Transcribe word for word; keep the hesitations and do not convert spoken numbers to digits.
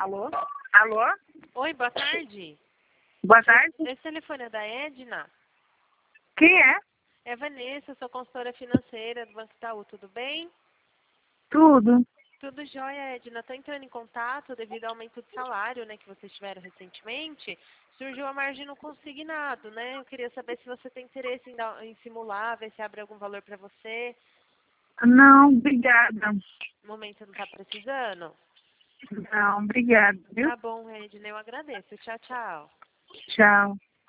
Alô? Alô? Oi, boa tarde. Boa tarde. Esse telefone é da Edna? Quem é? É Vanessa, sou consultora financeira do Banco Itaú, tudo bem? Tudo. Tudo jóia, Edna. Estou entrando em contato devido ao aumento de salário, né, que vocês tiveram recentemente. Surgiu a margem no consignado, né? Eu queria saber se você tem interesse em, dar, em simular, ver se abre algum valor para você. Não, obrigada. No momento não está precisando? Não, obrigada, viu? Tá bom, Edna, eu agradeço. Tchau, tchau. Tchau.